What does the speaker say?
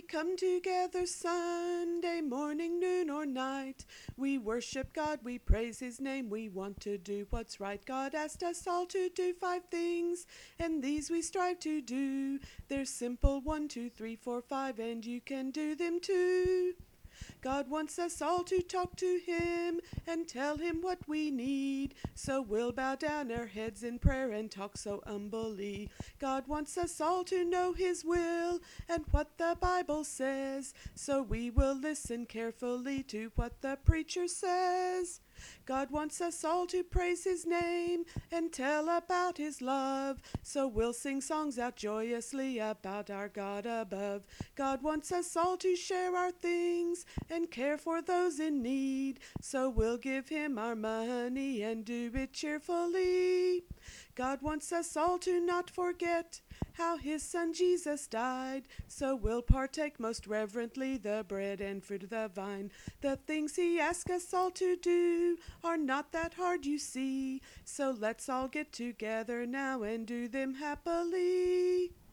come together Sunday morning, noon, or night. We worship God, we praise His name, we want to do what's right. God asked us all to do 5 things, and these we strive to do. They're simple, 1, 2, 3, 4, 5, and you can do them too. God wants us all to talk to Him and tell Him what we need. So we'll bow down our heads in prayer and talk so humbly. God wants us all to know His will and what the Bible says. So we will listen carefully to what the preacher says. God wants us all to praise His name and tell about His love. So we'll sing songs out joyously about our God above. God wants us all to share our things and care for those in need. So we'll give Him our money and do it cheerfully. God wants us all to not forget how His Son Jesus died. So we'll partake most reverently the bread and fruit of the vine. The things He asks us all to do are not that hard, you see. So let's all get together now and do them happily.